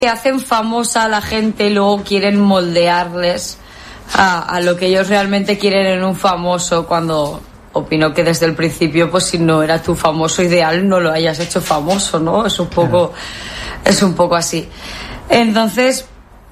que hacen famosa a la gente y luego quieren moldearles a lo que ellos realmente quieren en un famoso, cuando opino que desde el principio, pues si no era tu famoso ideal, no lo hayas hecho famoso, ¿no? Es un poco así. Entonces,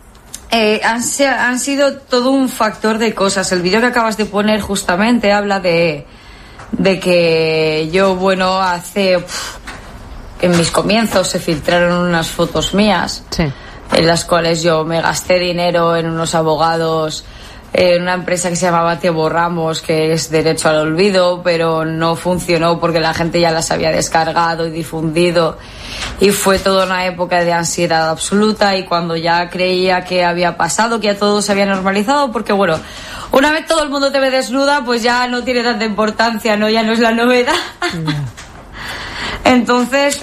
han sido todo un factor de cosas. El vídeo que acabas de poner justamente habla de que yo, bueno, en mis comienzos se filtraron unas fotos mías, sí, en las cuales yo me gasté dinero en unos abogados, en una empresa que se llamaba Te Borramos, que es derecho al olvido, pero no funcionó porque la gente ya las había descargado y difundido, y fue toda una época de ansiedad absoluta. Y cuando ya creía que había pasado, que ya todo se había normalizado, porque bueno, una vez todo el mundo te ve desnuda, pues ya no tiene tanta importancia, ¿no? Ya no es la novedad. Entonces,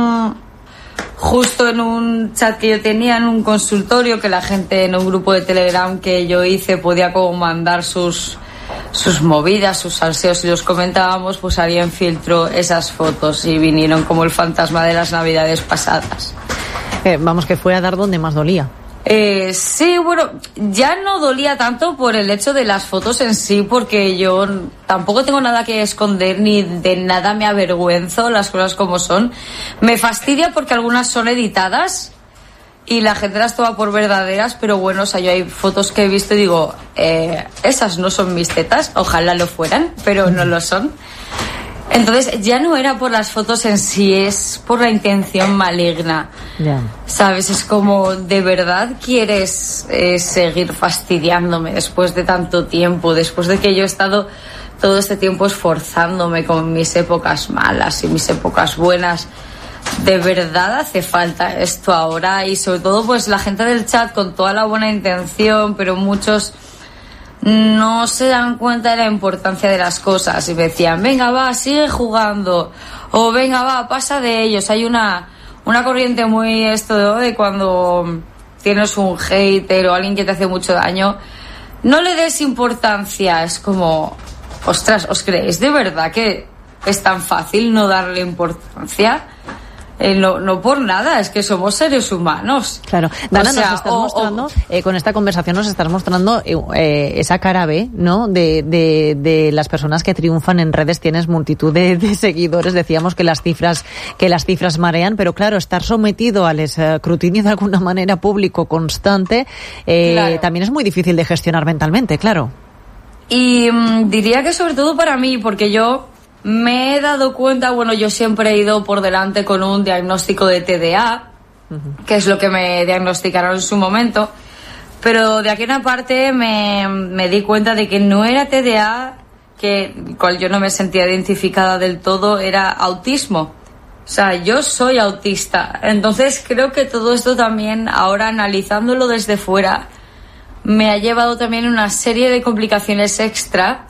justo en un chat que yo tenía, en un consultorio, que la gente en un grupo de Telegram que yo hice podía como mandar sus movidas, sus salseos, y los comentábamos, pues alguien filtró esas fotos y vinieron como el fantasma de las navidades pasadas. Vamos, que fue a dar donde más dolía. Sí, bueno, ya no dolía tanto por el hecho de las fotos en sí, porque yo tampoco tengo nada que esconder, ni de nada me avergüenzo, las cosas como son. Me fastidia porque algunas son editadas y la gente las toma por verdaderas, pero bueno, o sea, yo hay fotos que he visto y digo, esas no son mis tetas, ojalá lo fueran, pero no lo son. Entonces ya no era por las fotos en sí, es por la intención maligna. Yeah. ¿Sabes? Es como, ¿de verdad quieres seguir fastidiándome después de tanto tiempo? Después de que yo he estado todo este tiempo esforzándome con mis épocas malas y mis épocas buenas. ¿De verdad hace falta esto ahora? Y sobre todo pues la gente del chat con toda la buena intención, pero muchos no se dan cuenta de la importancia de las cosas y me decían, venga va, sigue jugando, o venga va, pasa de ellos. Hay una corriente muy de cuando tienes un hater o alguien que te hace mucho daño, no le des importancia. Es como, ostras, ¿os creéis de verdad que es tan fácil no darle importancia? No por nada, es que somos seres humanos. Claro. Dana, nos estás mostrando, con esta conversación nos estás mostrando esa cara B, ¿no? De las personas que triunfan en redes. Tienes multitud de seguidores. Decíamos que las cifras marean, pero claro, estar sometido al escrutinio de alguna manera público constante, claro, también es muy difícil de gestionar mentalmente, claro. Y diría que sobre todo para mí, porque yo me he dado cuenta, bueno, yo siempre he ido por delante con un diagnóstico de TDA, que es lo que me diagnosticaron en su momento, pero de aquí en aparte me di cuenta de que no era TDA, cual yo no me sentía identificada del todo, era autismo. O sea, yo soy autista. Entonces creo que todo esto también, ahora analizándolo desde fuera, me ha llevado también una serie de complicaciones extra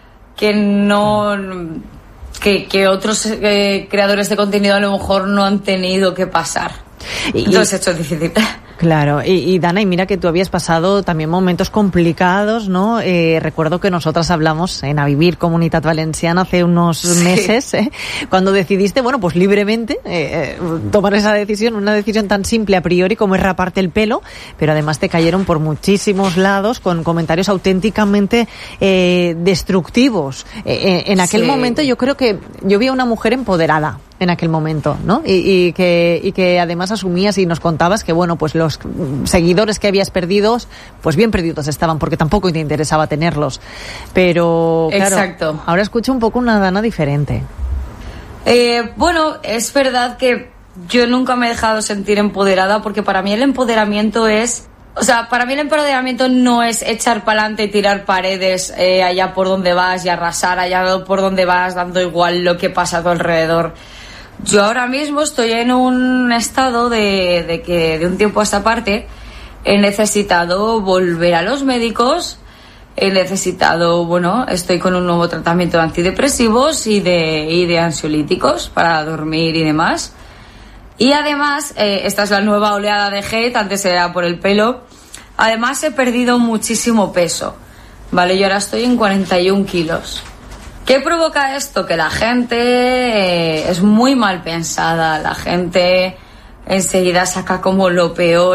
que otros creadores de contenido a lo mejor no han tenido que pasar. Entonces esto es difícil. Claro, y Dana, y mira que tú habías pasado también momentos complicados, ¿no? Recuerdo que nosotras hablamos en A Vivir Comunitat Valenciana hace unos meses, cuando decidiste, bueno, pues libremente tomar esa decisión, una decisión tan simple a priori como es raparte el pelo, pero además te cayeron por muchísimos lados con comentarios auténticamente destructivos. En aquel momento yo creo que yo vi a una mujer empoderada en aquel momento, ¿no? Y que además asumías y nos contabas que, bueno, pues los seguidores que habías perdido, pues bien perdidos estaban, porque tampoco te interesaba tenerlos. Pero, claro, exacto, ahora escucho un poco una Dana diferente. Bueno, es verdad que yo nunca me he dejado sentir empoderada, porque para mí el empoderamiento es... O sea, para mí el empoderamiento no es echar para adelante y tirar paredes allá por donde vas y arrasar allá por donde vas, dando igual lo que pasa a tu alrededor. Yo ahora mismo estoy en un estado de que de un tiempo a esta parte he necesitado volver a los médicos, he necesitado, bueno, estoy con un nuevo tratamiento de antidepresivos y de ansiolíticos para dormir y demás. Y además, esta es la nueva oleada de hate, antes era por el pelo. Además he perdido muchísimo peso, ¿vale? Yo ahora estoy en 41 kilos. ¿Qué provoca esto? Que la gente es muy mal pensada, la gente enseguida saca como lo peor